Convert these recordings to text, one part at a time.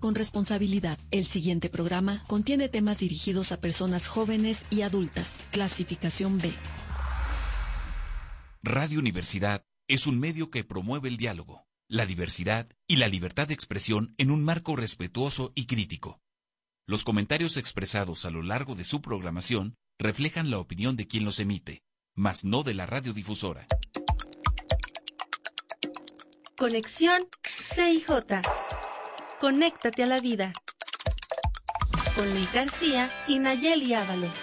con responsabilidad. El siguiente programa contiene temas dirigidos a personas jóvenes y adultas. Clasificación B. Radio Universidad es un medio que promueve el diálogo, la diversidad y la libertad de expresión en un marco respetuoso y crítico. Los comentarios expresados a lo largo de su programación reflejan la opinión de quien los emite, mas no de la radiodifusora. Conexión CIJ. Conéctate a la vida. Con Luis García y Nayeli Ábalos.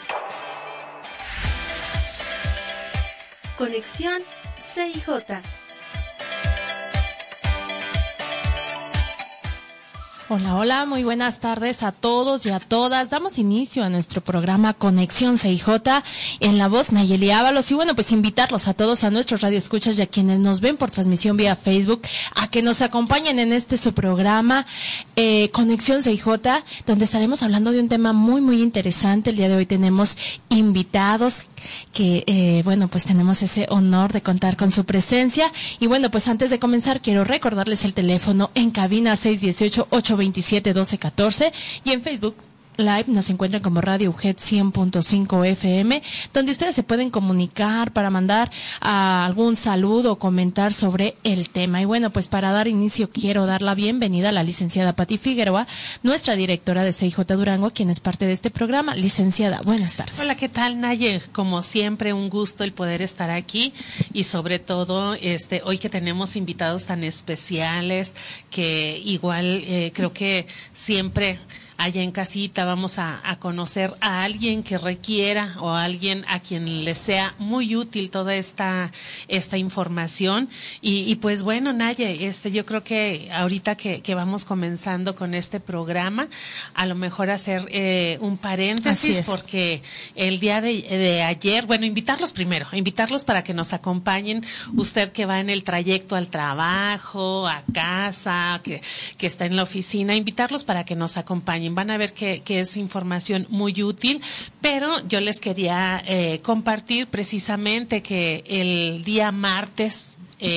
Conexión CIJ. Hola, hola, muy buenas tardes a todos y a todas. Damos inicio a nuestro programa Conexión CIJ en la voz Nayeli Ábalos. Y bueno, pues invitarlos a todos, a nuestros radioescuchas y a quienes nos ven por transmisión vía Facebook, a que nos acompañen en su programa Conexión CIJ, donde estaremos hablando de un tema muy, muy interesante. El día de hoy tenemos invitados que, bueno, pues tenemos ese honor de contar con su presencia. Y bueno, pues antes de comenzar, quiero recordarles el teléfono en cabina 618-827-1214 y en Facebook Live nos encuentran como Radio UGED 100.5 FM, donde ustedes se pueden comunicar para mandar algún saludo o comentar sobre el tema. Y bueno, pues para dar inicio quiero dar la bienvenida a la licenciada Pati Figueroa, nuestra directora de CIJ Durango, quien es parte de este programa. Licenciada, buenas tardes. Hola, ¿qué tal, Naye? Como siempre, un gusto el poder estar aquí y sobre todo hoy que tenemos invitados tan especiales que igual creo que siempre allá en casita vamos a conocer a alguien que requiera o a alguien a quien le sea muy útil toda esta información y pues bueno, Naye, yo creo que ahorita que vamos comenzando con este programa, a lo mejor hacer un paréntesis porque el día de ayer, bueno, invitarlos para que nos acompañen, usted que va en el trayecto al trabajo, a casa, que está en la oficina, invitarlos para que nos acompañen. Van a ver que es información muy útil, pero yo les quería compartir precisamente que el día martes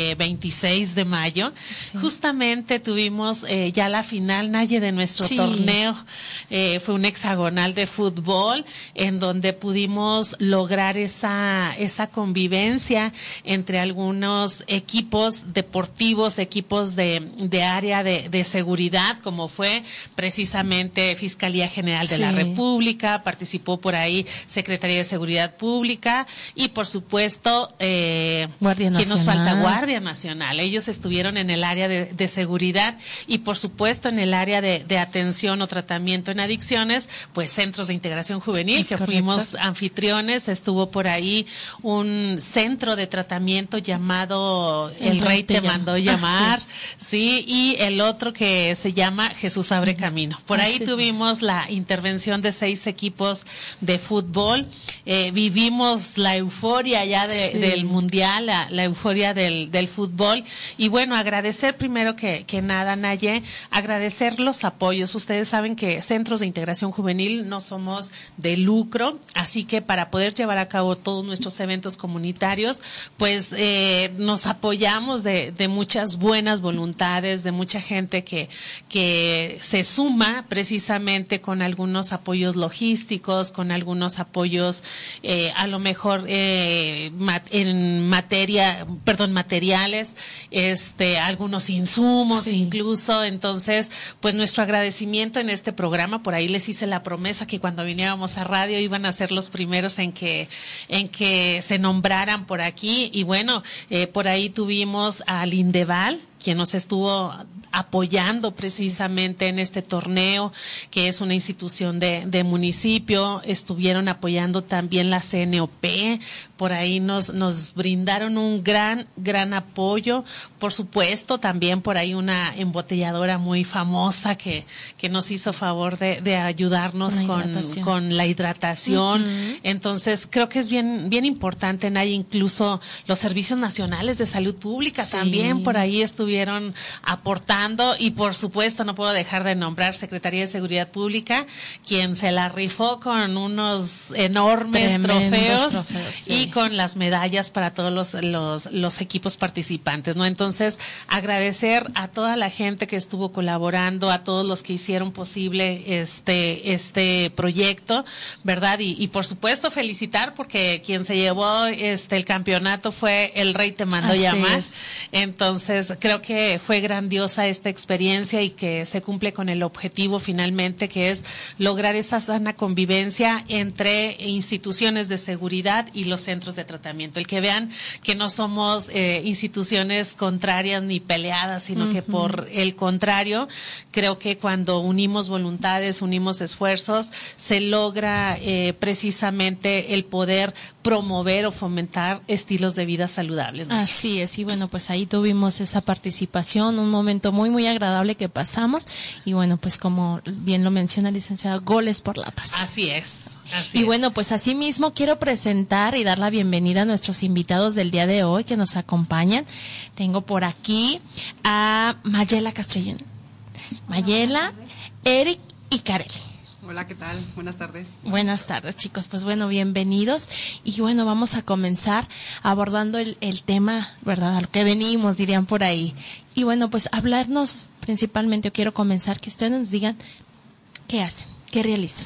26 de mayo, justamente tuvimos ya la final, Naye, de nuestro torneo. Fue un hexagonal de fútbol en donde pudimos lograr esa convivencia entre algunos equipos deportivos, equipos de área de seguridad, como fue precisamente Fiscalía General de la República, participó por ahí Secretaría de Seguridad Pública y por supuesto Guardia Nacional. ¿Quién nos falta? Guardia Nacional. Ellos estuvieron en el área de seguridad y por supuesto en el área de atención o tratamiento en adicciones, pues centros de integración juvenil, que fuimos anfitriones. Estuvo por ahí un centro de tratamiento llamado El Rey te mandó llamar, sí, y el otro que se llama Jesús abre camino. Por ahí tuvimos la intervención de 6 equipos de fútbol. Vivimos la euforia ya del mundial, la euforia del fútbol y bueno, agradecer primero que nada, Naye, agradecer los apoyos. Ustedes saben que Centros de Integración Juvenil no somos de lucro, así que para poder llevar a cabo todos nuestros eventos comunitarios, pues nos apoyamos de muchas buenas voluntades, de mucha gente que se suma precisamente con algunos apoyos logísticos, con algunos apoyos a lo mejor materiales, algunos insumos incluso. Entonces, pues nuestro agradecimiento en este programa. Por ahí les hice la promesa que cuando viniéramos a radio iban a ser los primeros en que se nombraran por aquí. Y bueno, por ahí tuvimos al Indeval, quien nos estuvo apoyando precisamente en este torneo, que es una institución de municipio. Estuvieron apoyando también la CNOP, por ahí nos brindaron un gran apoyo. Por supuesto, también por ahí una embotelladora muy famosa que nos hizo favor de ayudarnos con la hidratación. Entonces, creo que es bien importante, Nay, incluso los servicios nacionales de salud pública también por ahí estuvieron aportando trabajando, y por supuesto no puedo dejar de nombrar Secretaría de Seguridad Pública, quien se la rifó con unos enormes trofeos sí. y con las medallas para todos los equipos participantes, ¿no? Entonces, agradecer a toda la gente que estuvo colaborando, a todos los que hicieron posible este proyecto, ¿verdad? Y por supuesto felicitar, porque quien se llevó el campeonato fue El Rey Te Mandó Llamar. Entonces, creo que fue grandiosa esta experiencia y que se cumple con el objetivo finalmente, que es lograr esa sana convivencia entre instituciones de seguridad y los centros de tratamiento. El que vean que no somos instituciones contrarias ni peleadas, sino que por el contrario, creo que cuando unimos voluntades, unimos esfuerzos, se logra precisamente el poder promover o fomentar estilos de vida saludables, ¿no? Así es, y bueno, pues ahí tuvimos esa participación, un momento muy, muy agradable que pasamos, y bueno, pues como bien lo menciona la licenciada, goles por la paz. Así es. Y bueno, pues así mismo quiero presentar y dar la bienvenida a nuestros invitados del día de hoy que nos acompañan. Tengo por aquí a Mayela Castrellón. Mayela, Eric y Kareli. Hola, ¿qué tal? Buenas tardes. Buenas tardes, chicos. Pues bueno, bienvenidos. Y bueno, vamos a comenzar abordando el tema, ¿verdad? A lo que venimos, dirían por ahí. Y bueno, pues hablarnos principalmente, yo quiero comenzar que ustedes nos digan qué hacen, qué realizan.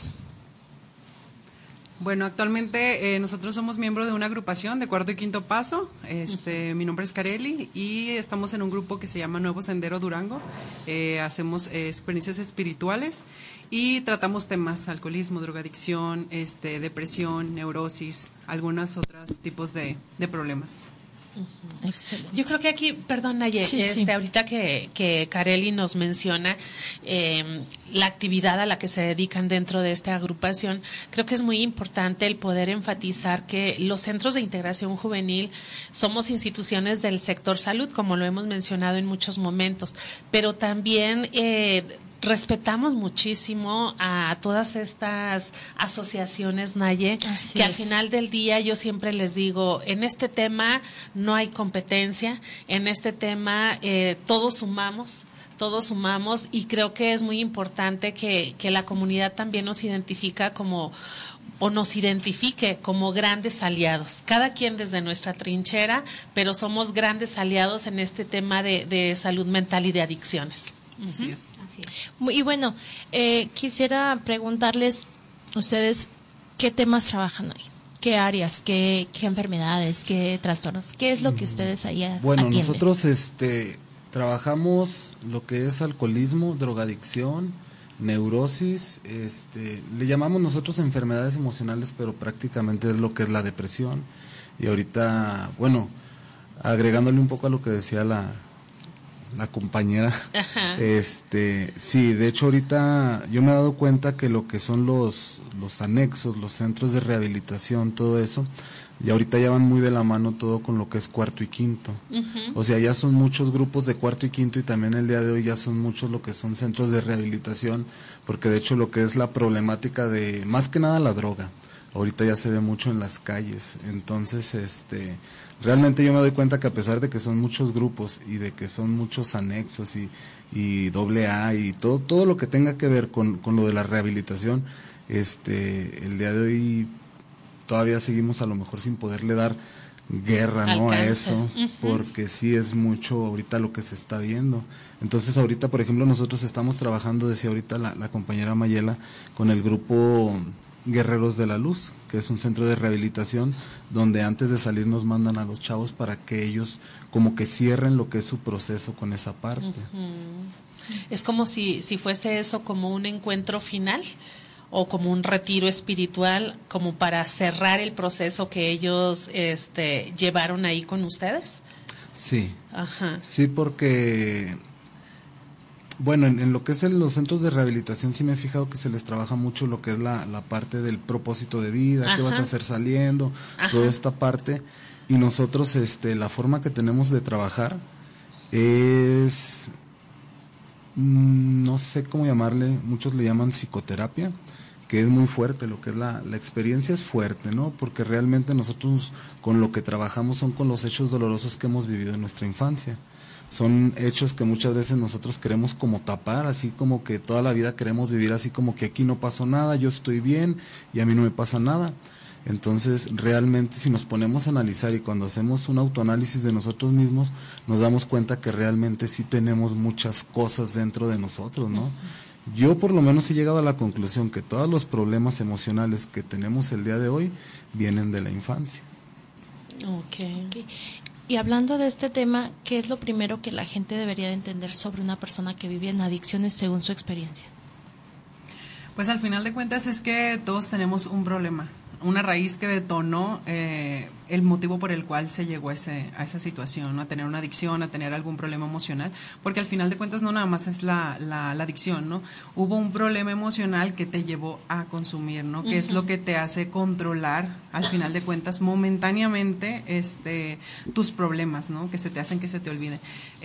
Bueno, actualmente nosotros somos miembros de una agrupación de cuarto y quinto paso. Mi nombre es Kareli y estamos en un grupo que se llama Nuevo Sendero Durango. Hacemos experiencias espirituales y tratamos temas: alcoholismo, drogadicción, depresión, neurosis, algunos otros tipos de problemas. Excelente. Yo creo que aquí, perdón, Naye, sí. ahorita que Kareli nos menciona la actividad a la que se dedican dentro de esta agrupación, creo que es muy importante el poder enfatizar que los centros de integración juvenil somos instituciones del sector salud, como lo hemos mencionado en muchos momentos, pero también respetamos muchísimo a todas estas asociaciones, Naye, que al final del día yo siempre les digo, en este tema no hay competencia, en este tema todos sumamos, y creo que es muy importante que la comunidad también nos identifique como grandes aliados, cada quien desde nuestra trinchera, pero somos grandes aliados en este tema de salud mental y de adicciones. Así es. Y bueno, quisiera preguntarles ustedes qué temas trabajan ahí, qué áreas, qué enfermedades, qué trastornos, qué es lo que ustedes ahí Bueno, atienden. nosotros trabajamos lo que es alcoholismo, drogadicción, neurosis, le llamamos nosotros enfermedades emocionales, pero prácticamente es lo que es la depresión. Y ahorita, bueno, agregándole un poco a lo que decía la compañera, sí, de hecho ahorita yo me he dado cuenta que lo que son los anexos, los centros de rehabilitación, todo eso, y ahorita ya van muy de la mano todo con lo que es cuarto y quinto. O sea, ya son muchos grupos de cuarto y quinto, y también el día de hoy ya son muchos lo que son centros de rehabilitación, porque de hecho lo que es la problemática de, más que nada la droga, ahorita ya se ve mucho en las calles. Entonces, realmente yo me doy cuenta que a pesar de que son muchos grupos y de que son muchos anexos y AA y todo lo que tenga que ver con lo de la rehabilitación, el día de hoy todavía seguimos a lo mejor sin poderle dar guerra, ¿no?, a eso, porque sí es mucho ahorita lo que se está viendo. Entonces ahorita, por ejemplo, nosotros estamos trabajando, decía ahorita la compañera Mayela, con el grupo Guerreros de la Luz, que es un centro de rehabilitación donde antes de salir nos mandan a los chavos para que ellos como que cierren lo que es su proceso con esa parte. Es como si fuese eso como un encuentro final o como un retiro espiritual, como para cerrar el proceso que ellos llevaron ahí con ustedes. Sí. Ajá. Sí, porque bueno, en lo que es los centros de rehabilitación sí me he fijado que se les trabaja mucho lo que es la parte del propósito de vida, qué vas a hacer saliendo, toda esta parte. Y nosotros, la forma que tenemos de trabajar es, no sé cómo llamarle, muchos le llaman psicoterapia, que es muy fuerte, lo que es la experiencia es fuerte, ¿no? Porque realmente nosotros con lo que trabajamos son con los hechos dolorosos que hemos vivido en nuestra infancia. son hechos que muchas veces nosotros queremos como tapar, así como que toda la vida queremos vivir así como que aquí no pasó nada, yo estoy bien y a mí no me pasa nada. Entonces, realmente si nos ponemos a analizar y cuando hacemos un autoanálisis de nosotros mismos, nos damos cuenta que realmente sí tenemos muchas cosas dentro de nosotros, ¿no? Yo por lo menos he llegado a la conclusión que todos los problemas emocionales que tenemos el día de hoy vienen de la infancia. Okay. Y hablando de este tema, ¿qué es lo primero que la gente debería de entender sobre una persona que vive en adicciones según su experiencia? Pues al final de cuentas es que todos tenemos un problema, una raíz que detonó el motivo por el cual se llegó a esa situación, ¿no? A tener una adicción, a tener algún problema emocional, porque al final de cuentas no nada más es la adicción, ¿no? Hubo un problema emocional que te llevó a consumir, ¿no? Que es lo que te hace controlar, al final de cuentas, momentáneamente tus problemas, ¿no? Que te hacen que se te olviden.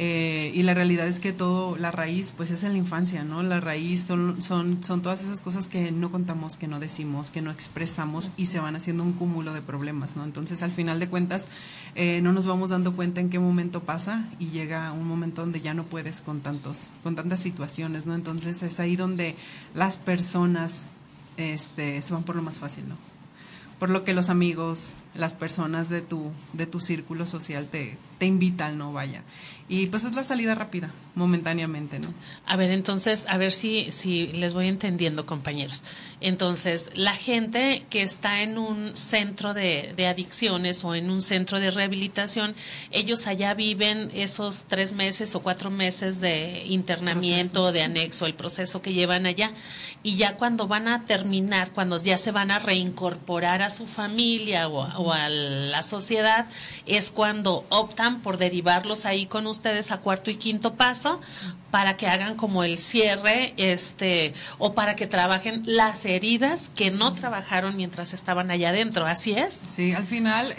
Y la realidad es que la raíz, pues es en la infancia, ¿no? La raíz son todas esas cosas que no contamos, que no decimos, que no expresamos y se van haciendo un cúmulo de problemas, ¿no? Entonces, al final de cuentas, no nos vamos dando cuenta en qué momento pasa y llega un momento donde ya no puedes con tantas situaciones, ¿no? Entonces, es ahí donde las personas se van por lo más fácil, ¿no? Por lo que los amigos, las personas de tu círculo social te invitan, ¿no? Vaya. Y pues es la salida rápida, momentáneamente, ¿no? A ver, entonces, a ver si les voy entendiendo, compañeros. Entonces, la gente que está en un centro de adicciones o en un centro de rehabilitación, ellos allá viven esos 3 meses o 4 meses de internamiento, de anexo, el proceso que llevan allá. Y ya cuando van a terminar, cuando ya se van a reincorporar a su familia o a la sociedad, es cuando optan por derivarlos ahí con ustedes a cuarto y quinto paso para que hagan como el cierre, o para que trabajen las heridas que no trabajaron mientras estaban allá adentro. ¿Así es? Sí, al final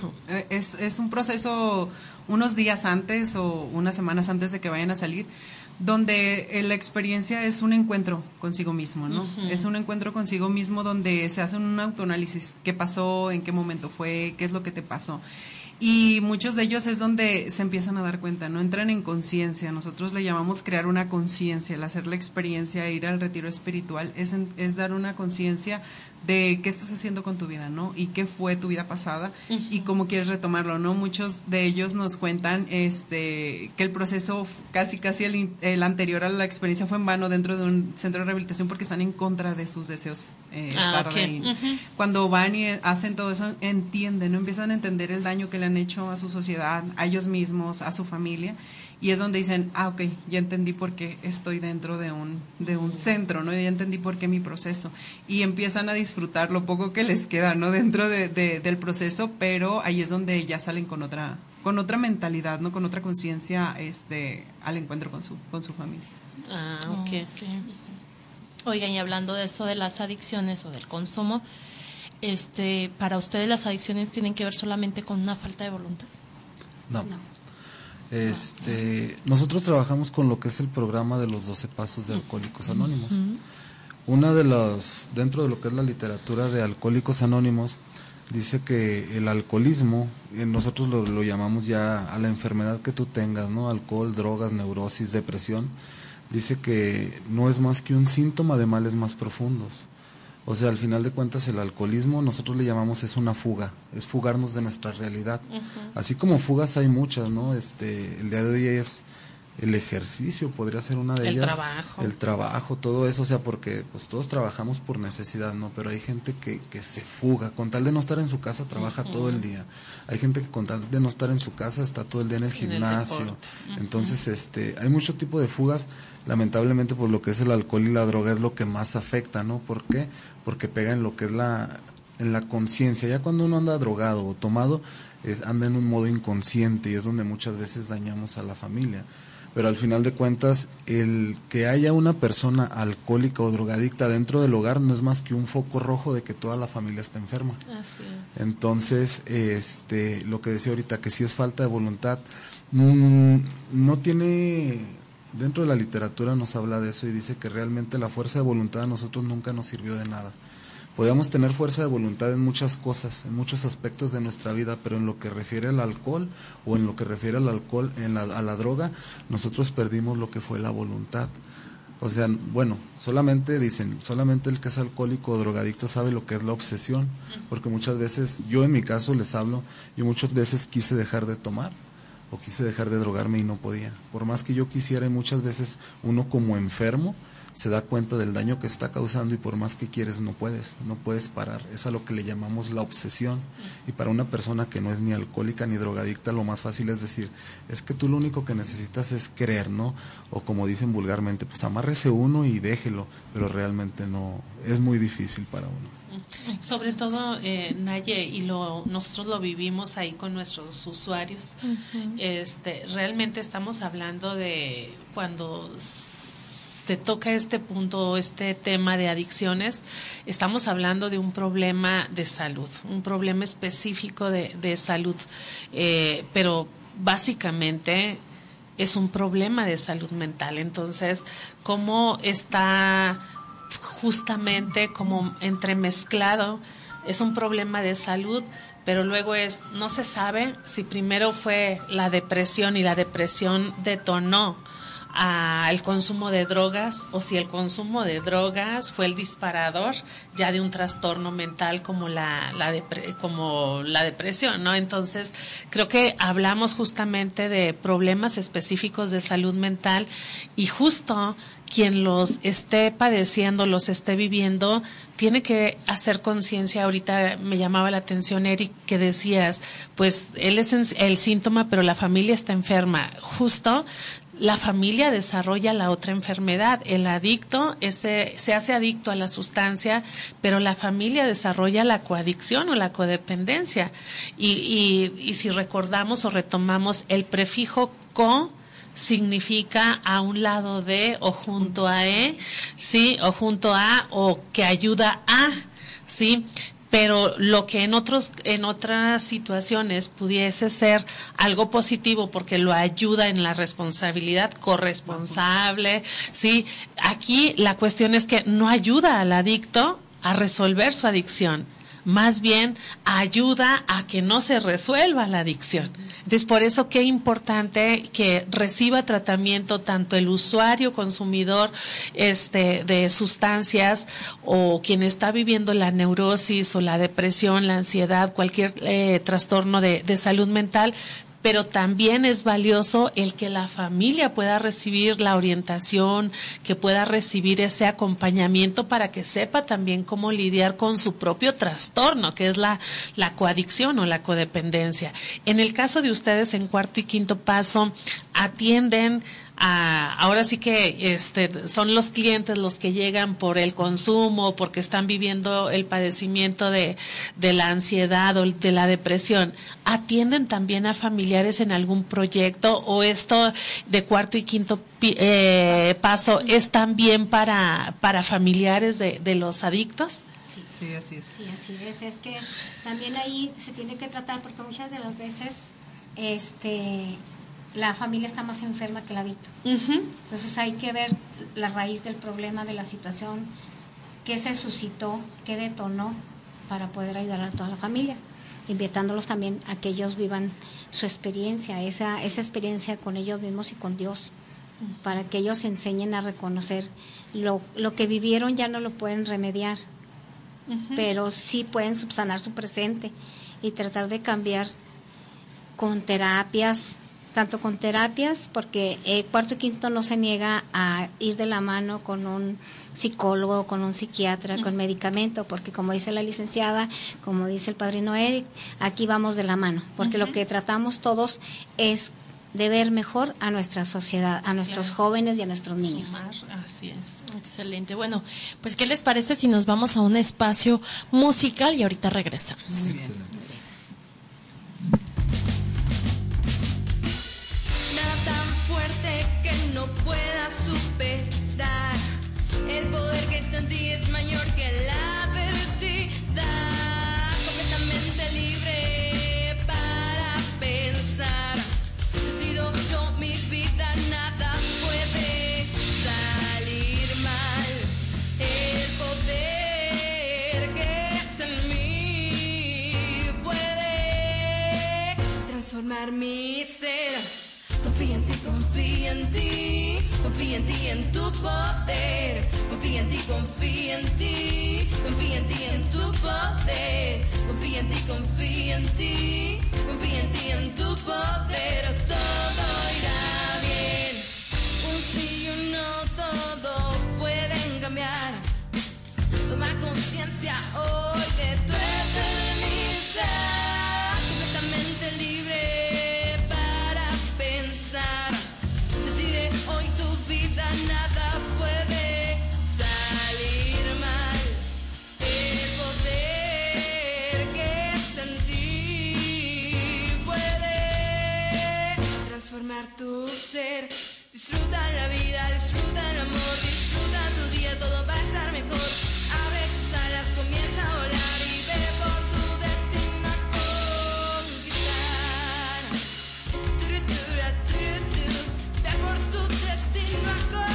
es un proceso unos días antes o unas semanas antes de que vayan a salir, donde la experiencia es un encuentro consigo mismo, ¿no? Uh-huh. Es un encuentro consigo mismo donde se hace un autoanálisis. ¿Qué pasó? ¿En qué momento fue? ¿Qué es lo que te pasó? Y muchos de ellos es donde se empiezan a dar cuenta, ¿no? Entran en conciencia. Nosotros le llamamos crear una conciencia. El hacer la experiencia, ir al retiro espiritual, es dar una conciencia de qué estás haciendo con tu vida, ¿no? Y qué fue tu vida pasada, uh-huh, y cómo quieres retomarlo, ¿no? Muchos de ellos nos cuentan que el proceso casi el anterior a la experiencia fue en vano dentro de un centro de rehabilitación porque están en contra de sus deseos estar de ahí. Uh-huh. Cuando van y hacen todo eso, entienden, ¿no? Empiezan a entender el daño que le han hecho a su sociedad, a ellos mismos, a su familia. Y es donde dicen, ok, ya entendí por qué estoy dentro de un centro, ¿no? Ya entendí por qué mi proceso. Y empiezan a disfrutar lo poco que les queda, ¿no? Dentro del proceso, pero ahí es donde ya salen con otra mentalidad, ¿no? Con otra conciencia al encuentro con su familia. Ah, ok. Okay. Oigan, y hablando de eso de las adicciones o del consumo, ¿para ustedes las adicciones tienen que ver solamente con una falta de voluntad? No. Nosotros trabajamos con lo que es el programa de los 12 pasos de Alcohólicos Anónimos. Uh-huh. Dentro de lo que es la literatura de Alcohólicos Anónimos, dice que el alcoholismo, nosotros lo llamamos ya a la enfermedad que tú tengas, ¿no? Alcohol, drogas, neurosis, depresión, dice que no es más que un síntoma de males más profundos. O sea, al final de cuentas el alcoholismo nosotros le llamamos es una fuga, es fugarnos de nuestra realidad. Uh-huh. Así como fugas hay muchas, ¿no? El día de hoy es el ejercicio, podría ser una de ellas. El trabajo, todo eso, o sea, porque pues todos trabajamos por necesidad, ¿no? Pero hay gente que se fuga, con tal de no estar en su casa trabaja uh-huh. todo el día. Hay gente que con tal de no estar en su casa está todo el día en el gimnasio. Uh-huh. Entonces, hay mucho tipo de fugas. Lamentablemente, pues lo que es el alcohol y la droga es lo que más afecta, ¿no? ¿Por qué? Porque pega en lo que es en la conciencia. Ya cuando uno anda drogado o tomado, anda en un modo inconsciente y es donde muchas veces dañamos a la familia. Pero al final de cuentas, el que haya una persona alcohólica o drogadicta dentro del hogar no es más que un foco rojo de que toda la familia está enferma. Así es. Entonces, lo que decía ahorita, que si es falta de voluntad, no tiene... Dentro de la literatura nos habla de eso y dice que realmente la fuerza de voluntad a nosotros nunca nos sirvió de nada. Podíamos tener fuerza de voluntad en muchas cosas, en muchos aspectos de nuestra vida, pero en lo que refiere al alcohol o en lo que refiere al alcohol, a la droga, nosotros perdimos lo que fue la voluntad. O sea, bueno, solamente el que es alcohólico o drogadicto sabe lo que es la obsesión, porque muchas veces, yo en mi caso les hablo, yo muchas veces quise dejar de tomar o quise dejar de drogarme y no podía. Por más que yo quisiera, y muchas veces uno como enfermo se da cuenta del daño que está causando y por más que quieres no puedes parar. Es a lo que le llamamos la obsesión. Y para una persona que no es ni alcohólica ni drogadicta, lo más fácil es decir, es que tú lo único que necesitas es creer, ¿no? O como dicen vulgarmente, pues amárrese uno y déjelo, pero realmente no, es muy difícil para uno. Sobre todo, Naye, y nosotros lo vivimos ahí con nuestros usuarios. Realmente estamos hablando de cuando se toca este punto, este tema de adicciones, estamos hablando de un problema de salud, un problema específico de salud, pero básicamente es un problema de salud mental. Entonces, ¿cómo está justamente como entremezclado? Es un problema de salud, pero luego no se sabe si primero fue la depresión y la depresión detonó al consumo de drogas, o si el consumo de drogas fue el disparador ya de un trastorno mental como la depresión, ¿no? Entonces, creo que hablamos justamente de problemas específicos de salud mental y justo quien los esté padeciendo, los esté viviendo, tiene que hacer conciencia. Ahorita me llamaba la atención, Eric, que decías, pues él es el síntoma, pero la familia está enferma. Justo la familia desarrolla la otra enfermedad. El adicto se hace adicto a la sustancia, pero la familia desarrolla la coadicción o la codependencia. Y si recordamos o retomamos, el prefijo co significa a un lado de o junto a sí, o junto a o que ayuda a, sí. Pero lo que en otras situaciones pudiese ser algo positivo porque lo ayuda en la responsabilidad corresponsable, ¿sí? Aquí la cuestión es que no ayuda al adicto a resolver su adicción, más bien ayuda a que no se resuelva la adicción. Entonces, por eso qué importante que reciba tratamiento tanto el usuario consumidor de sustancias o quien está viviendo la neurosis o la depresión, la ansiedad, cualquier trastorno de salud mental. Pero también es valioso el que la familia pueda recibir la orientación, que pueda recibir ese acompañamiento para que sepa también cómo lidiar con su propio trastorno, que es la coadicción o la codependencia. En el caso de ustedes en Cuarto y Quinto Paso, atienden ahora sí que son los clientes los que llegan por el consumo, porque están viviendo el padecimiento de la ansiedad o de la depresión. ¿Atienden también a familiares en algún proyecto, o esto de Cuarto y Quinto Paso es también para familiares de los adictos? Sí, así es. Sí, así es. Es que también ahí se tiene que tratar, porque muchas de las veces la familia está más enferma que el adicto. Uh-huh. Entonces hay que ver la raíz del problema, de la situación, qué se suscitó, qué detonó, para poder ayudar a toda la familia, invitándolos también a que ellos vivan su experiencia, esa experiencia con ellos mismos y con Dios, para que ellos enseñen a reconocer lo que vivieron. Ya no lo pueden remediar, uh-huh, pero sí pueden subsanar su presente y tratar de cambiar con terapias, tanto con terapias, porque Cuarto y Quinto no se niega a ir de la mano con un psicólogo, con un psiquiatra, con medicamento, porque como dice la licenciada, como dice el padrino Eric, aquí vamos de la mano, porque lo que tratamos todos es de ver mejor a nuestra sociedad, a nuestros jóvenes y a nuestros niños. Así es. Excelente. Bueno, pues ¿qué les parece si nos vamos a un espacio musical y ahorita regresamos? Muy bien. Que no puedas superar. El poder que está en ti es mayor que la adversidad. Completamente libre para pensar. Decido yo mi vida, nada puede salir mal. El poder que transformar mi ser. Confía en ti, confía en ti, confía en ti, en tu poder. Confía en ti, confía en ti, confía en ti, en tu poder. Confía en ti, confía en ti, confía en ti, en tu poder. Todo irá bien. Un sí y un no, todo pueden cambiar. Toma conciencia hoy de tu eternidad, completamente libre para pensar. Decide hoy tu vida, nada puede salir mal. El poder que está en ti puede transformar tu ser. Disfruta la vida, disfruta el amor, disfruta tu día, todo va a estar mejor. Abre tus alas, comienza a volar y ve por tu destino a conquistar. Ve por tu destino a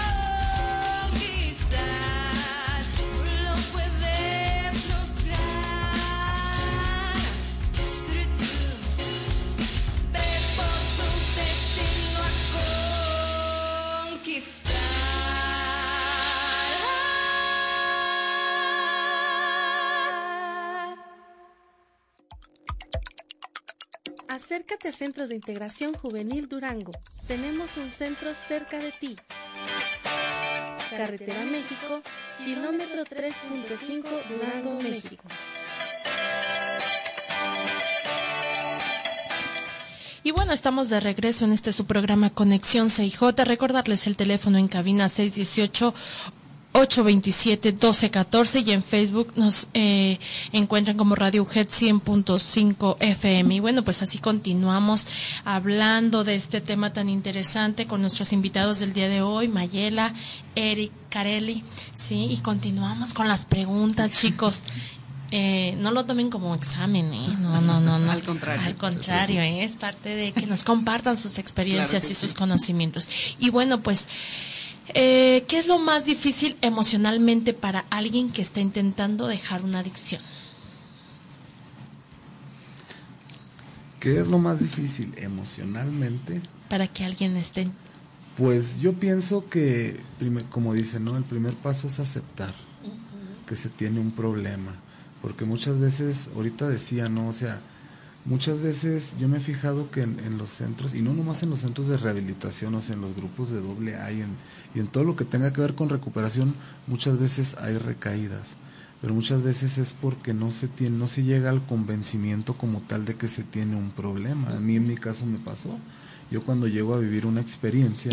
conquistar. Lo puedes lograr. Ve por tu destino a conquistar. Acércate a Centros de Integración Juvenil Durango. Tenemos un centro cerca de ti. Carretera México, kilómetro 3.5, Durango, México. Y bueno, estamos de regreso en su programa Conexión CIJ. Recordarles el teléfono en cabina 618-827-1214 y en Facebook nos encuentran como Radio UGED 100.5 FM. Y bueno, pues así continuamos hablando de este tema tan interesante con nuestros invitados del día de hoy, Mayela, Eric, Carelli, sí, y continuamos con las preguntas, chicos. No lo tomen como examen, No. Al contrario. Al contrario, es parte de que nos compartan sus experiencias y sus conocimientos. Y bueno, pues, ¿qué es lo más difícil emocionalmente para alguien que está intentando dejar una adicción? ¿Qué es lo más difícil emocionalmente? Para que alguien esté... Pues yo pienso que, como dicen, ¿no? El primer paso es aceptar que se tiene un problema. Porque muchas veces, ahorita decía, ¿no? O sea, muchas veces yo me he fijado que en los centros, y no nomás en los centros de rehabilitación, o sea, en los grupos de AA y en todo lo que tenga que ver con recuperación, muchas veces hay recaídas. Pero muchas veces es porque no se llega al convencimiento como tal de que se tiene un problema. A mí en mi caso me pasó. Yo cuando llego a vivir una experiencia,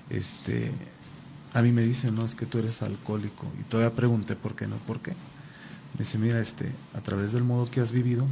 a mí me dicen, no, es que tú eres alcohólico. Y todavía pregunté por qué, ¿no? ¿Por qué? Me dice, mira, a través del modo que has vivido,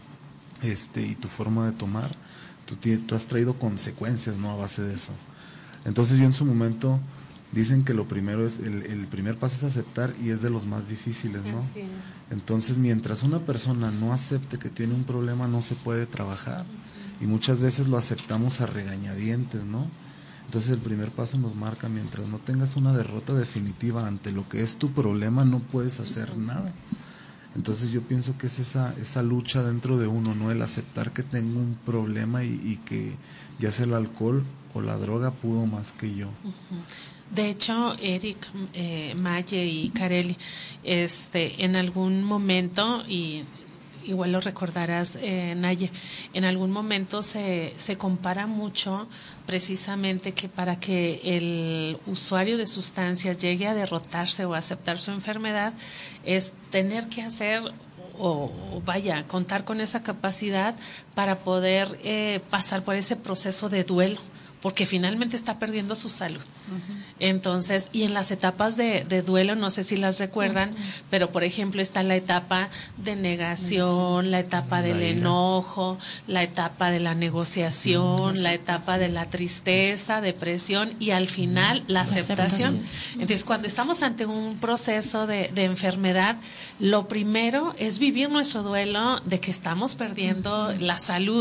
y tu forma de tomar, tú has traído consecuencias, ¿no? A base de eso. Entonces yo en su momento, dicen que lo primero es, el primer paso es aceptar y es de los más difíciles, ¿no? Así es. Entonces mientras una persona no acepte que tiene un problema, no se puede trabajar. Y muchas veces lo aceptamos a regañadientes, ¿no? Entonces el primer paso nos marca, mientras no tengas una derrota definitiva ante lo que es tu problema, no puedes hacer nada. Entonces yo pienso que es esa lucha dentro de uno, ¿no? El aceptar que tengo un problema y que ya sea el alcohol o la droga pudo más que yo. De hecho, Eric, Maye y Carelli, en algún momento, y igual lo recordarás, Naye, en algún momento se compara mucho precisamente que para que el usuario de sustancias llegue a derrotarse o a aceptar su enfermedad es tener que hacer contar con esa capacidad para poder pasar por ese proceso de duelo, porque finalmente está perdiendo su salud. Entonces, y en las etapas de duelo, no sé si las recuerdan, pero por ejemplo está la etapa de negación, la etapa del enojo, la etapa de la negociación, la etapa de la tristeza, depresión y al final la aceptación. Entonces, cuando estamos ante un proceso de enfermedad, lo primero es vivir nuestro duelo de que estamos perdiendo la salud.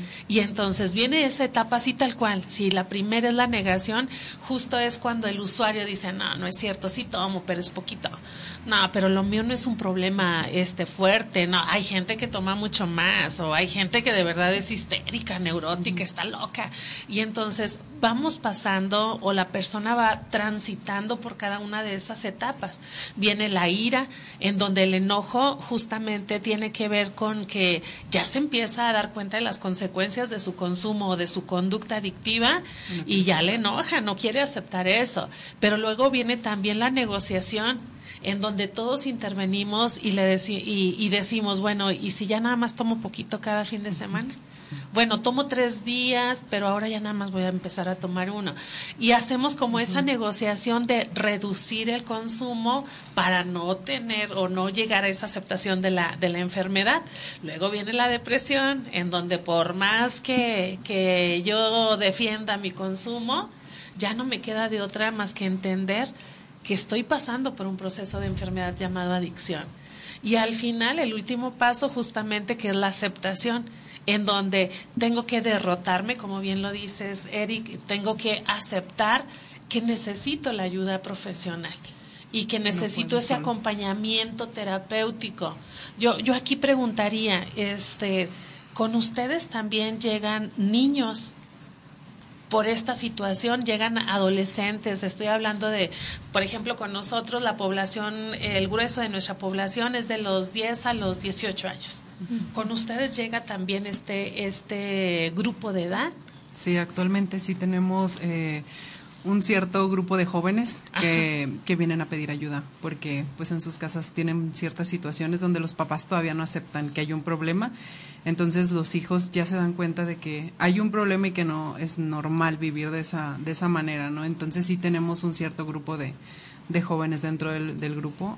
Y entonces viene esa etapa así tal cual. Si la primera es la negación, justo es cuando el usuario dice, no es cierto, sí tomo, pero es poquito. No, pero lo mío no es un problema fuerte. No, hay gente que toma mucho más, o hay gente que de verdad es histérica, neurótica, está loca. Y entonces vamos pasando, o la persona va transitando por cada una de esas etapas. Viene la ira, en donde el enojo justamente tiene que ver con que ya se empieza a dar cuenta de las consecuencias de su consumo o de su conducta adictiva, y ya le enoja, no quiere aceptar eso. Pero luego viene también la negociación, en donde todos intervenimos y decimos, bueno, ¿y si ya nada más tomo poquito cada fin de semana? Bueno, tomo 3 días, pero ahora ya nada más voy a empezar a tomar 1. Y hacemos como esa negociación de reducir el consumo para no tener o no llegar a esa aceptación de la enfermedad. Luego viene la depresión, en donde por más que yo defienda mi consumo, ya no me queda de otra más que entender que estoy pasando por un proceso de enfermedad llamado adicción. Y al final, el último paso justamente, que es la aceptación, en donde tengo que derrotarme, como bien lo dices, Eric, tengo que aceptar que necesito la ayuda profesional y que necesito ese acompañamiento terapéutico. Yo aquí preguntaría, ¿con ustedes también llegan niños por esta situación? ¿Llegan adolescentes? Estoy hablando de, por ejemplo, con nosotros la población, el grueso de nuestra población es de los 10 a los 18 años. ¿Con ustedes llega también este grupo de edad? Sí, actualmente sí tenemos un cierto grupo de jóvenes que vienen a pedir ayuda, porque pues en sus casas tienen ciertas situaciones donde los papás todavía no aceptan que hay un problema. Entonces los hijos ya se dan cuenta de que hay un problema y que no es normal vivir de esa manera, ¿no? Entonces sí tenemos un cierto grupo de jóvenes dentro del grupo,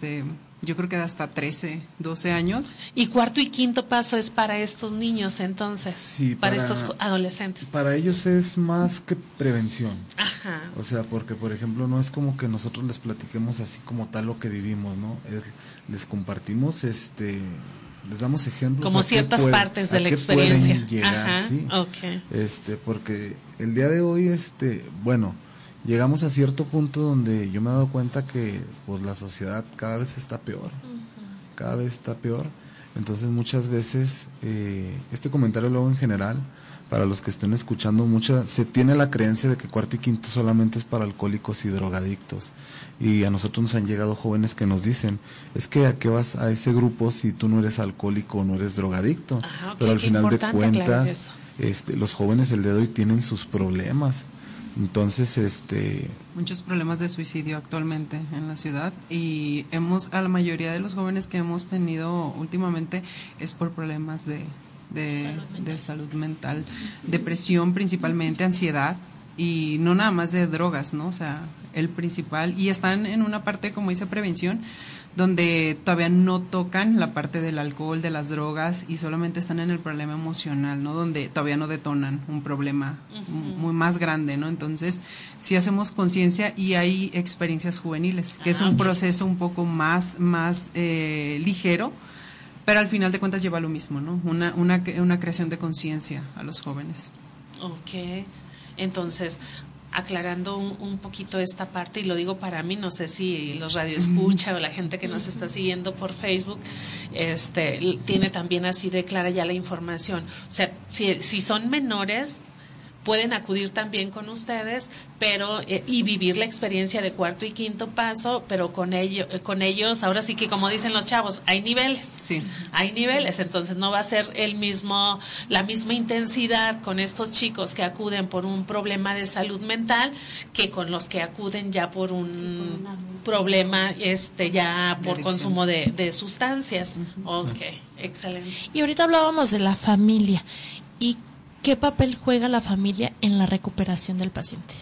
yo creo que de hasta 13, 12 años. ¿Y cuarto y quinto paso es para estos niños entonces? Sí, para estos adolescentes. Para ellos es más que prevención. Ajá. O sea, porque por ejemplo no es como que nosotros les platiquemos así como tal lo que vivimos, ¿no? Les compartimos les damos ejemplos como ciertas partes de la experiencia. Pueden llegar, ajá, ¿sí? Okay. Porque el día de hoy llegamos a cierto punto donde yo me he dado cuenta que pues la sociedad cada vez está peor. Cada vez está peor. Entonces muchas veces este comentario luego en general, para los que estén escuchando, se tiene la creencia de que cuarto y quinto solamente es para alcohólicos y drogadictos, y a nosotros nos han llegado jóvenes que nos dicen, es que ¿a qué vas a ese grupo si tú no eres alcohólico o no eres drogadicto? Ajá, okay, pero al final de cuentas los jóvenes el día de hoy tienen sus problemas. Entonces, muchos problemas de suicidio actualmente en la ciudad, y a la mayoría de los jóvenes que hemos tenido últimamente es por problemas de salud mental, depresión principalmente, ansiedad, y no nada más de drogas, ¿no? O sea, el principal, y están en una parte, como dice, prevención, donde todavía no tocan la parte del alcohol, de las drogas, y solamente están en el problema emocional, ¿no? Donde todavía no detonan un problema muy más grande, ¿no? Entonces, sí hacemos conciencia, y hay experiencias juveniles, que es un proceso un poco más ligero, pero al final de cuentas lleva lo mismo, ¿no? Una creación de conciencia a los jóvenes. Ok, entonces, aclarando un poquito esta parte, y lo digo para mí, no sé si los radioescucha o la gente que nos está siguiendo por Facebook, tiene también así de clara ya la información. O sea, si son menores, pueden acudir también con ustedes, pero y vivir la experiencia de cuarto y quinto paso, pero con ellos, ahora sí que como dicen los chavos, hay niveles. Sí. Hay niveles, entonces no va a ser la misma intensidad con estos chicos que acuden por un problema de salud mental que con los que acuden ya por un problema ya por consumo de sustancias. Okay, excelente. Y ahorita hablábamos de la familia, y ¿qué papel juega la familia en la recuperación del paciente?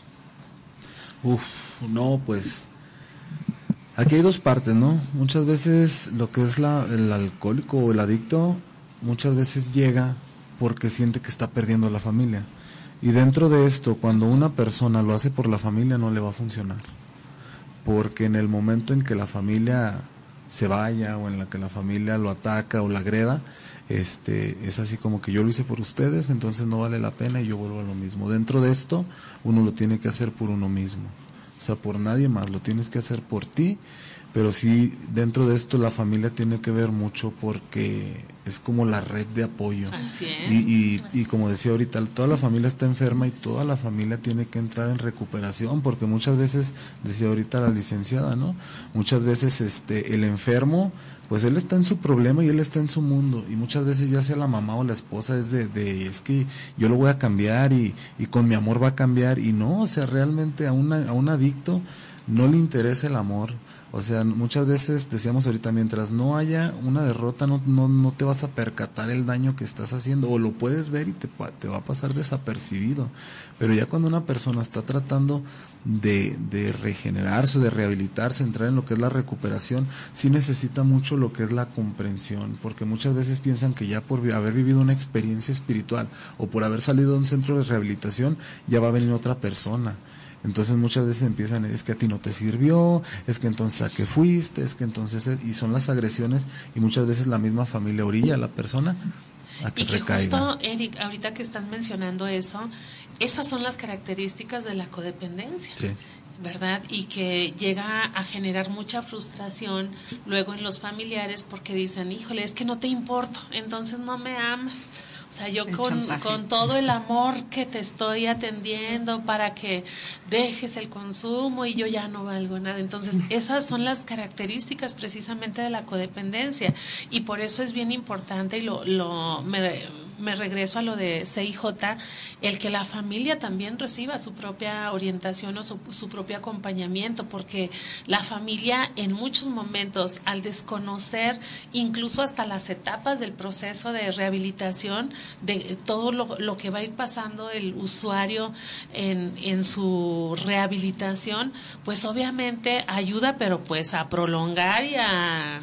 Pues aquí hay dos partes, ¿no? Muchas veces lo que es el alcohólico o el adicto, muchas veces llega porque siente que está perdiendo a la familia. Y dentro de esto, cuando una persona lo hace por la familia, no le va a funcionar. Porque en el momento en que la familia se vaya, o en la que la familia lo ataca o la agreda, es así como que yo lo hice por ustedes, entonces no vale la pena y yo vuelvo a lo mismo. Dentro de esto, uno lo tiene que hacer por uno mismo, o sea, por nadie más, lo tienes que hacer por ti. Pero sí, dentro de esto la familia tiene que ver mucho porque es como la red de apoyo. Así es. Y como decía ahorita, toda la familia está enferma y toda la familia tiene que entrar en recuperación, porque muchas veces, decía ahorita la licenciada, ¿no? Muchas veces el enfermo, pues él está en su problema y él está en su mundo, y muchas veces ya sea la mamá o la esposa es es que yo lo voy a cambiar y con mi amor va a cambiar, y no, o sea, realmente a un adicto no le interesa el amor. O sea, muchas veces decíamos ahorita, mientras no haya una derrota, no te vas a percatar el daño que estás haciendo, o lo puedes ver y te va a pasar desapercibido. Pero ya cuando una persona está tratando de regenerarse, de rehabilitarse, entrar en lo que es la recuperación, sí necesita mucho lo que es la comprensión, porque muchas veces piensan que ya por haber vivido una experiencia espiritual o por haber salido de un centro de rehabilitación, ya va a venir otra persona. Entonces muchas veces empiezan, es que a ti no te sirvió, es que entonces a qué fuiste, es que entonces, y son las agresiones, y muchas veces la misma familia orilla a la persona a que recaiga. Y que justo, Eric, ahorita que estás mencionando eso, esas son las características de la codependencia. Sí. ¿Verdad? Y que llega a generar mucha frustración luego en los familiares porque dicen, híjole, es que no te importo, entonces no me amas. O sea, yo con todo el amor que te estoy atendiendo para que dejes el consumo y yo ya no valgo nada. Entonces, esas son las características precisamente de la codependencia. Y por eso es bien importante, y me regreso a lo de CIJ, el que la familia también reciba su propia orientación o su propio acompañamiento, porque la familia en muchos momentos, al desconocer incluso hasta las etapas del proceso de rehabilitación, de todo lo que va a ir pasando el usuario en su rehabilitación, pues obviamente ayuda, pero pues a prolongar y a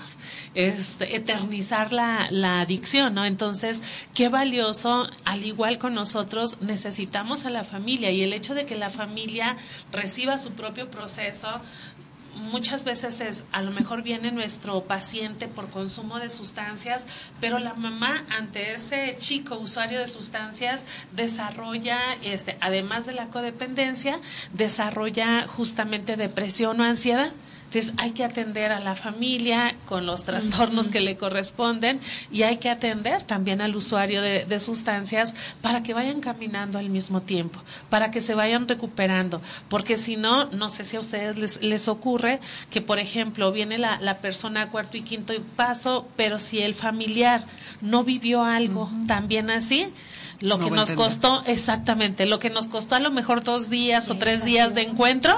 eternizar la adicción, ¿no? Entonces, qué valioso, al igual con nosotros, necesitamos a la familia, y el hecho de que la familia reciba su propio proceso, muchas veces a lo mejor viene nuestro paciente por consumo de sustancias, pero la mamá ante ese chico usuario de sustancias desarrolla, además de la codependencia, desarrolla justamente depresión o ansiedad. Entonces hay que atender a la familia con los trastornos que le corresponden, y hay que atender también al usuario de sustancias para que vayan caminando al mismo tiempo, para que se vayan recuperando, porque si no, no sé si a ustedes les ocurre que, por ejemplo, viene la persona a cuarto y quinto paso, pero si el familiar no vivió algo también así, lo que nos costó, exactamente, lo que nos costó a lo mejor 2 días o 3 días de encuentro,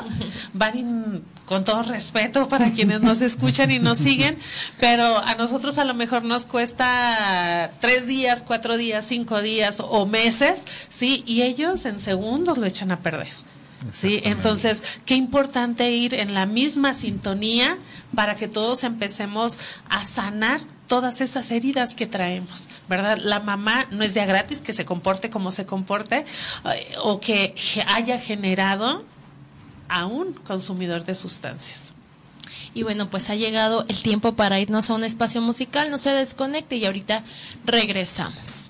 van con todo respeto para quienes nos escuchan y nos siguen, pero a nosotros a lo mejor nos cuesta 3 días, 4 días, 5 días o meses, ¿sí? Y ellos en segundos lo echan a perder. Sí, entonces, qué importante ir en la misma sintonía para que todos empecemos a sanar todas esas heridas que traemos, ¿verdad? La mamá no es de a gratis que se comporte como se comporte, o que haya generado a un consumidor de sustancias. Y bueno, pues ha llegado el tiempo para irnos a un espacio musical, no se desconecte y ahorita regresamos.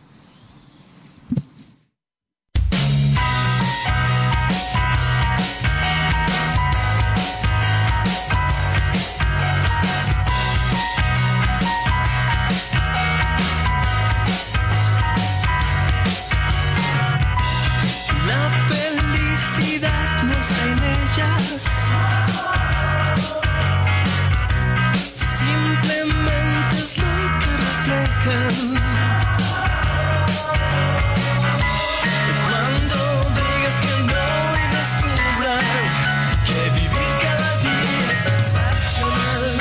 Simplemente es lo que reflejan. Cuando digas que no y descubras que vivir cada día es sensacional.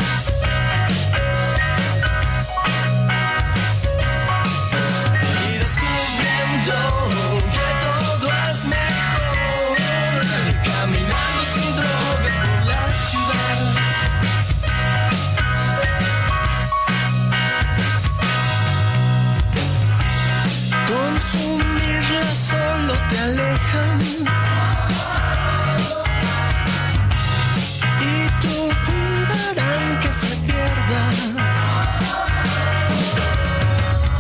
Y descubriendo que todo es mejor caminando sin drogas por la ciudad. Consumirla solo te alejan y tu vida harán que se pierda.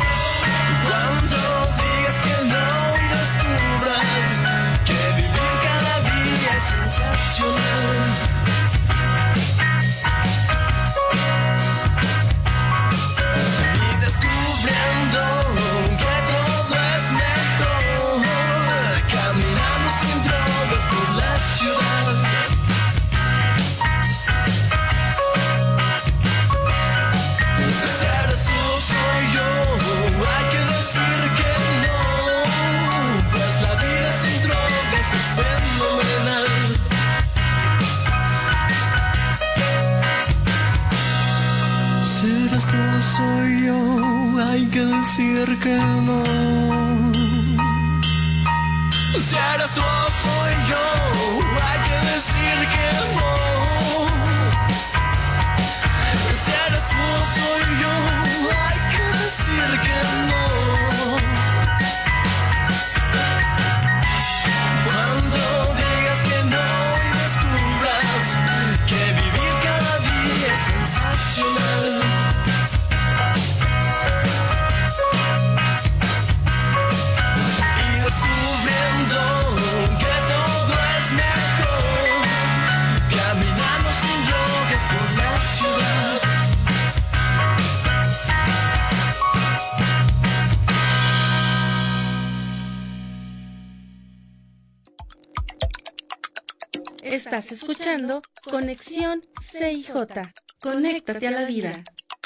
eres tú o soy yo, hay que decir que no. Si eres tú o soy yo, hay que decir que no. Si eres tú o soy yo, hay que decir que no. Cuando digas que no y descubras que vivir cada día es sensacional. Y descubriendo que todo es mejor, caminando sin drogas por la ciudad. Estás escuchando Conexión CIJ. Conéctate a la vida.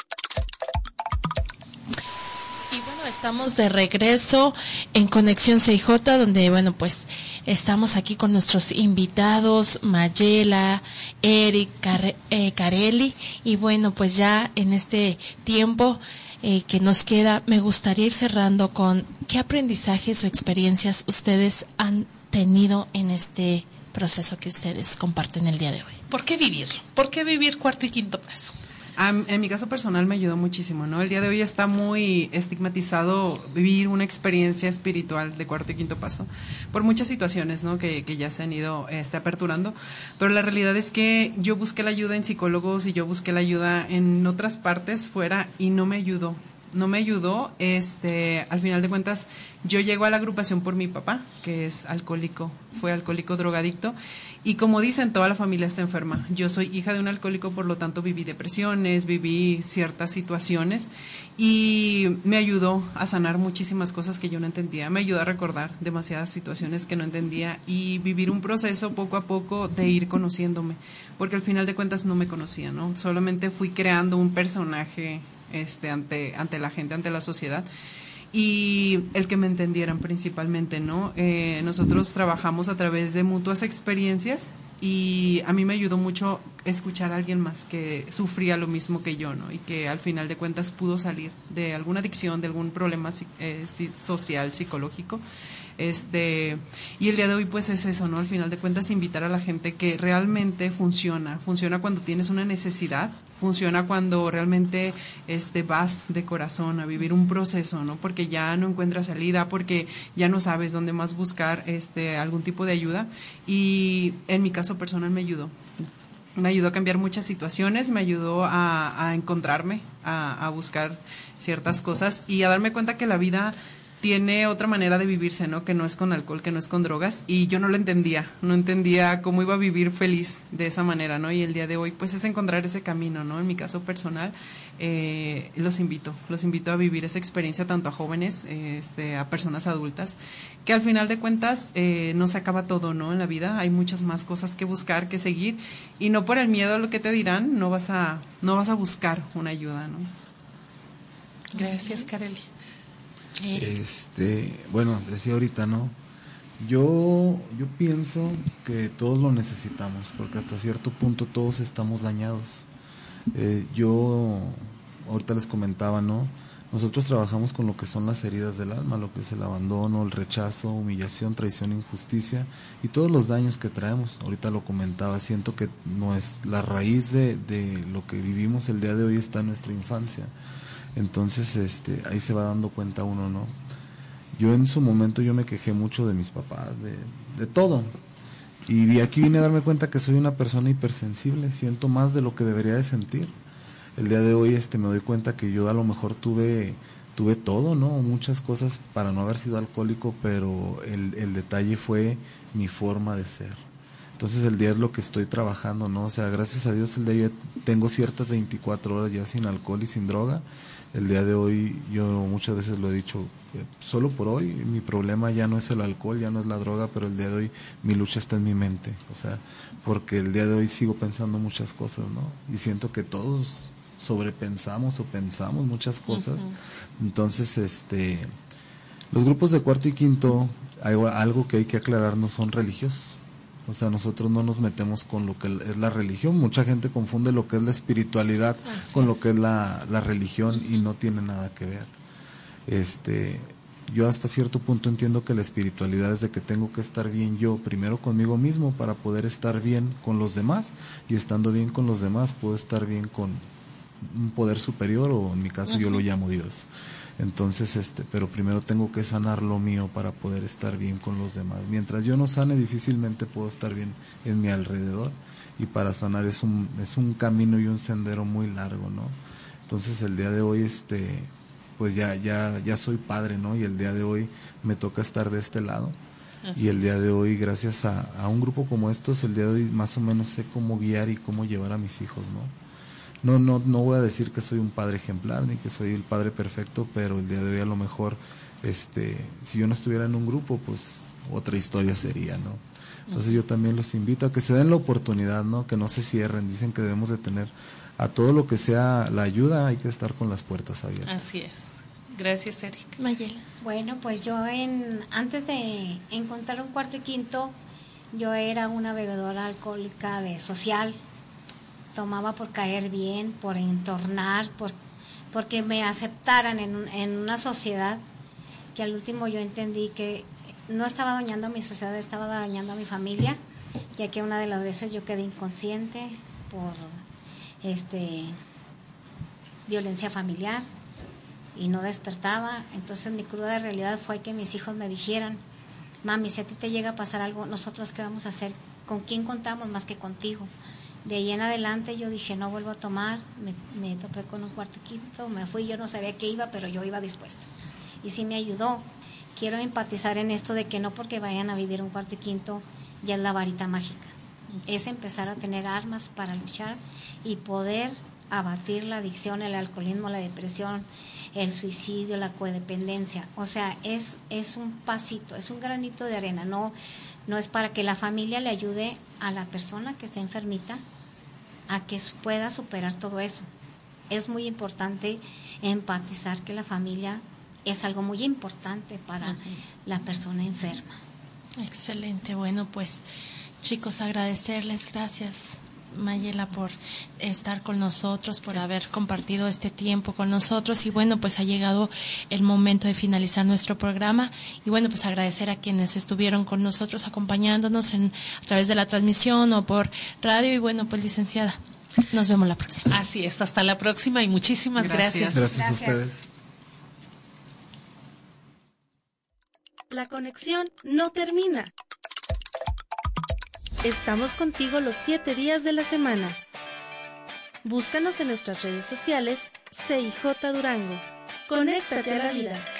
Y bueno, estamos de regreso en Conexión CIJ, donde, bueno, pues estamos aquí con nuestros invitados, Mayela, Eric, Carelli, y bueno, pues ya en este tiempo que nos queda, me gustaría ir cerrando con qué aprendizajes o experiencias ustedes han tenido en este proceso que ustedes comparten el día de hoy. ¿Por qué vivir? ¿Por qué vivir cuarto y quinto paso? En mi caso personal me ayudó muchísimo, ¿no? El día de hoy está muy estigmatizado vivir una experiencia espiritual de cuarto y quinto paso por muchas situaciones, ¿no? Que ya se han ido aperturando, pero la realidad es que yo busqué la ayuda en psicólogos y yo busqué la ayuda en otras partes fuera y no me ayudó. No me ayudó, al final de cuentas, yo llego a la agrupación por mi papá, que es alcohólico, fue alcohólico drogadicto, y como dicen, toda la familia está enferma. Yo soy hija de un alcohólico, por lo tanto viví depresiones, viví ciertas situaciones, y me ayudó a sanar muchísimas cosas que yo no entendía, me ayudó a recordar demasiadas situaciones que no entendía, y vivir un proceso poco a poco de ir conociéndome, porque al final de cuentas no me conocía, ¿no? Solamente fui creando un personaje ante la gente, ante la sociedad, y el que me entendieran principalmente, ¿no? Nosotros trabajamos a través de mutuas experiencias y a mí me ayudó mucho escuchar a alguien más que sufría lo mismo que yo, ¿no? Y que al final de cuentas pudo salir de alguna adicción, de algún problema social, psicológico. Y el día de hoy pues es eso, ¿no? Al final de cuentas invitar a la gente que realmente funciona cuando tienes una necesidad, funciona cuando realmente vas de corazón a vivir un proceso, ¿no? Porque ya no encuentras salida, porque ya no sabes dónde más buscar algún tipo de ayuda, y en mi caso personal me ayudó a cambiar muchas situaciones, me ayudó a encontrarme, a buscar ciertas cosas y a darme cuenta que la vida tiene otra manera de vivirse, ¿no? Que no es con alcohol, que no es con drogas, y yo no lo entendía, no entendía cómo iba a vivir feliz de esa manera, ¿no? Y el día de hoy, pues es encontrar ese camino, ¿no? En mi caso personal, los invito a vivir esa experiencia tanto a jóvenes, a personas adultas, que al final de cuentas no se acaba todo, ¿no? En la vida hay muchas más cosas que buscar, que seguir, y no por el miedo a lo que te dirán, no vas a buscar una ayuda, ¿no? Gracias, Carelli. Bueno, decía ahorita, ¿no? Yo pienso que todos lo necesitamos, porque hasta cierto punto todos estamos dañados. Yo ahorita les comentaba, ¿no? Nosotros trabajamos con lo que son las heridas del alma, lo que es el abandono, el rechazo, humillación, traición, injusticia y todos los daños que traemos. Ahorita lo comentaba, siento que no es la raíz de lo que vivimos el día de hoy está en nuestra infancia. Entonces, ahí se va dando cuenta uno, ¿no? Yo en su momento yo me quejé mucho de mis papás, de todo. Y aquí vine a darme cuenta que soy una persona hipersensible, siento más de lo que debería de sentir. El día de hoy me doy cuenta que yo a lo mejor tuve todo, ¿no? Muchas cosas para no haber sido alcohólico, pero el detalle fue mi forma de ser. Entonces el día es lo que estoy trabajando, ¿no? O sea, gracias a Dios el día yo tengo ciertas 24 horas ya sin alcohol y sin droga. El día de hoy yo muchas veces lo he dicho, solo por hoy mi problema ya no es el alcohol, ya no es la droga, pero el día de hoy mi lucha está en mi mente, o sea, porque el día de hoy sigo pensando muchas cosas, ¿no? Y siento que todos sobrepensamos o pensamos muchas cosas. Entonces, los grupos de cuarto y quinto, algo que hay que aclarar, no son religiosos. O sea, nosotros no nos metemos con lo que es la religión. Mucha gente confunde lo que es la espiritualidad con lo que es la religión y no tiene nada que ver. Yo hasta cierto punto entiendo que la espiritualidad es de que tengo que estar bien yo primero conmigo mismo para poder estar bien con los demás, y estando bien con los demás puedo estar bien con un poder superior, o en mi caso yo lo llamo Dios. Entonces, pero primero tengo que sanar lo mío para poder estar bien con los demás. Mientras yo no sane, difícilmente puedo estar bien en mi alrededor, y para sanar es un camino y un sendero muy largo, ¿no? Entonces el día de hoy, pues ya soy padre, ¿no? Y el día de hoy me toca estar de este lado. Así y el día de hoy, gracias a un grupo como estos, el día de hoy más o menos sé cómo guiar y cómo llevar a mis hijos, ¿no? No voy a decir que soy un padre ejemplar ni que soy el padre perfecto, pero el día de hoy a lo mejor, si yo no estuviera en un grupo, pues otra historia sería, ¿no? Entonces yo también los invito a que se den la oportunidad, ¿no? Que no se cierren. Dicen que debemos de tener a todo lo que sea la ayuda, hay que estar con las puertas abiertas. Así es. Gracias, Erika. Mayela. Bueno, pues yo antes de encontrar un cuarto y quinto, yo era una bebedora alcohólica social. Tomaba por caer bien, por entornar, porque me aceptaran en una sociedad que al último yo entendí que no estaba dañando a mi sociedad, estaba dañando a mi familia, ya que una de las veces yo quedé inconsciente por violencia familiar y no despertaba. Entonces mi cruda realidad fue que mis hijos me dijeran: mami, si a ti te llega a pasar algo, ¿nosotros qué vamos a hacer? ¿Con quién contamos más que contigo? De ahí en adelante yo dije, no vuelvo a tomar. Me topé con un cuarto y quinto, me fui, yo no sabía qué iba, pero yo iba dispuesta. Y sí me ayudó. Quiero empatizar en esto de que no porque vayan a vivir un cuarto y quinto ya es la varita mágica. Es empezar a tener armas para luchar y poder abatir la adicción, el alcoholismo, la depresión, el suicidio, la codependencia. O sea, es un pasito, es un granito de arena. No es para que la familia le ayude a la persona que está enfermita a que pueda superar todo eso. Es muy importante empatizar que la familia es algo muy importante para la persona enferma. Excelente. Bueno, pues chicos, agradecerles, gracias Mayela por estar con nosotros, por haber compartido este tiempo con nosotros, y bueno, pues ha llegado el momento de finalizar nuestro programa, y bueno, pues agradecer a quienes estuvieron con nosotros acompañándonos a través de la transmisión o por radio, y bueno, pues licenciada, nos vemos la próxima. Así es, hasta la próxima y muchísimas gracias. Gracias a ustedes. La conexión no termina. Estamos contigo los 7 días de la semana. Búscanos en nuestras redes sociales CIJ Durango. Conéctate a la vida.